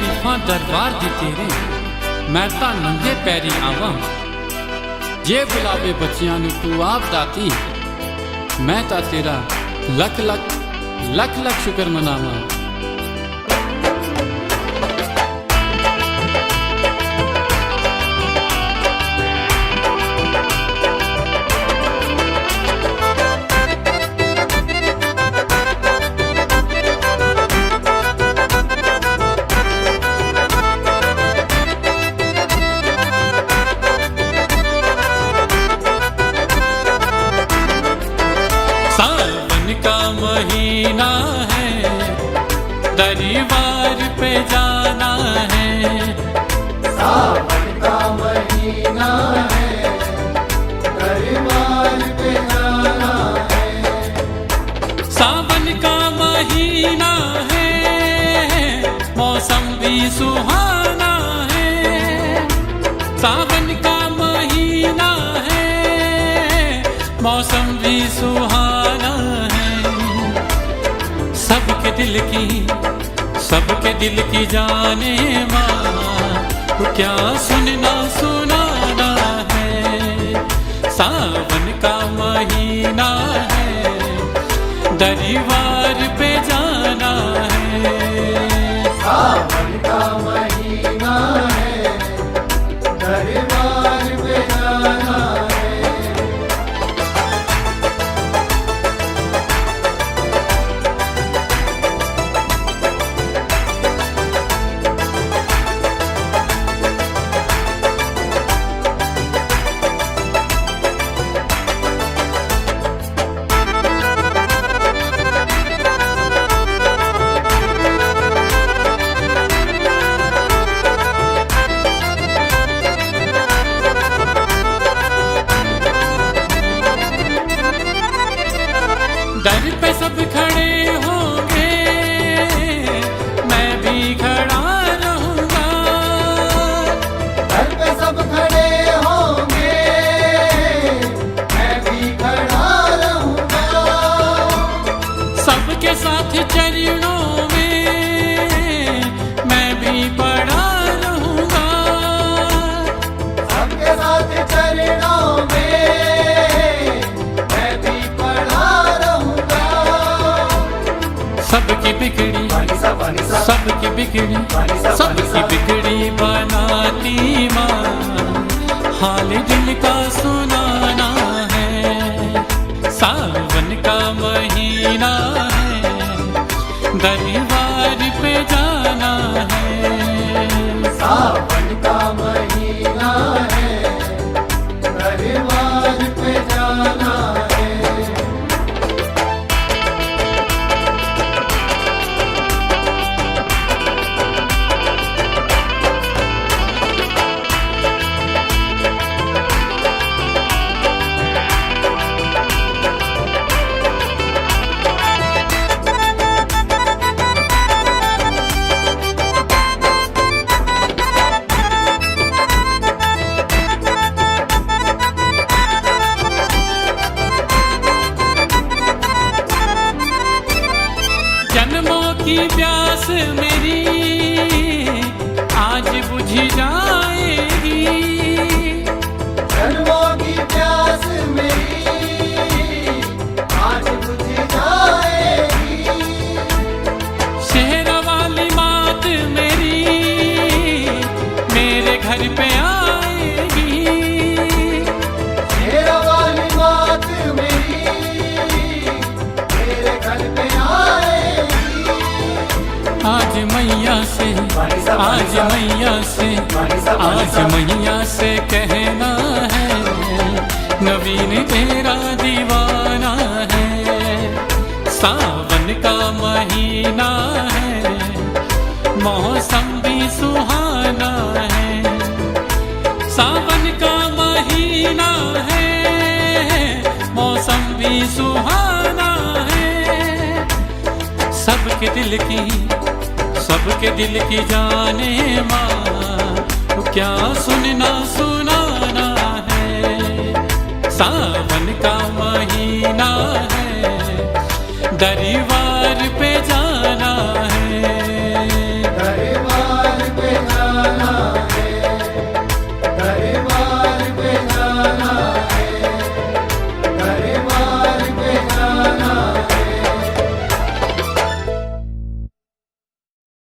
शरीफा दरबार दी तेरे मैं तां नंगे पैरी आवां जे बुलावे बच्चियां नूं तू आप दाती मैं तां तेरा लख लख लख लख शुक्र मनावां। सावन का महीना है दरबार पे जाना है। सावन का महीना है दरबार पे जाना है। सावन का महीना है मौसम भी सुहाना है। सावन का महीना है मौसम भी सुहाना है। सबके दिल की जाने माँ क्या सुनना सुनाना है। सावन का महीना है दरबार पे जाना है। सावन का महीना है दरबार पे जाना है। दर पे सब खड़े होंगे मैं भी खड़ा रहूंगा। दर पे सब खड़े होंगे मैं भी खड़ा रहूंगा। सबके साथ चरणों में मैं भी पड़ा रहूंगा। सबके साथ चरणों में सबकी बिगड़ी बनाती माँ हाल दिल का सुनाना है। सावन का महीना है दरबार पे जाना है। सावन का महीना है दरबार पे जाना है। जन्मों की प्यास मेरी आज बुझ जाएगी। जन्मों की प्यास मेरी आज बुझ जाएगी। शहर वाली मात मेरी मेरे घर पे आएगी। शेर वाली मात मेरी मेरे घर पे आएगी। आज मैया से कहना है नवीन तेरा दीवाना है। सावन का महीना है मौसम भी सुहाना है। सावन का महीना है मौसम भी सुहाना है। सबके दिल की जाने माँ क्या सुनना सुनाना है। सावन का महीना है दरबार पे जाना है।